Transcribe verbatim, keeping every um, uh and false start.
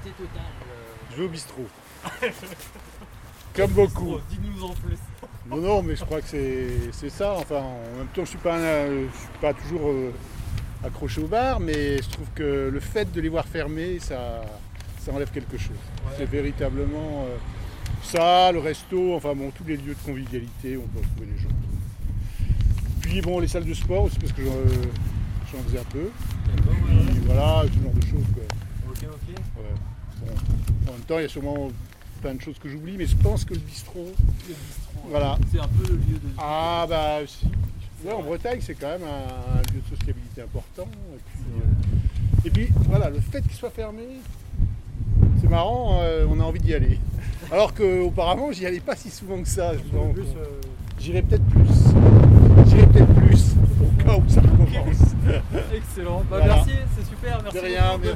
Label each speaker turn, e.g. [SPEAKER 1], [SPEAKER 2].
[SPEAKER 1] liberté totale. Euh...
[SPEAKER 2] Je vais au bistrot. Comme beaucoup.
[SPEAKER 1] Dis-nous en plus.
[SPEAKER 2] Non, non, mais je crois que c'est ça. Enfin, en même temps, je ne suis pas, un, je suis pas toujours euh, accroché au bar, mais je trouve que le fait de les voir fermés, ça, ça enlève quelque chose. Ouais. C'est véritablement euh, ça, le resto, enfin bon, tous les lieux de convivialité, on peut retrouver les gens. Puis bon, les salles de sport aussi, parce que j'en euh, faisais un peu.
[SPEAKER 1] D'accord,
[SPEAKER 2] ouais. Puis voilà, ce genre de choses. Quoi.
[SPEAKER 1] Ok, ok.
[SPEAKER 2] Ouais. Bon. En même temps, il y a sûrement plein de choses que j'oublie, mais je pense que le bistrot,
[SPEAKER 1] le bistrot
[SPEAKER 2] voilà.
[SPEAKER 1] C'est un peu le lieu de...
[SPEAKER 2] Ah bah si. Ouais, en Bretagne, c'est quand même un, un lieu de sociabilité important. Et puis, euh, et puis voilà, le fait qu'il soit fermé, c'est marrant, euh, on a envie d'y aller. Alors qu'auparavant, j'y allais pas si souvent que ça. Donc, euh... J'irais peut-être plus. J'irais peut-être plus au cas où ça recommence.
[SPEAKER 1] Excellent. Bah,
[SPEAKER 2] voilà.
[SPEAKER 1] Merci, c'est super. Merci.
[SPEAKER 2] De rien.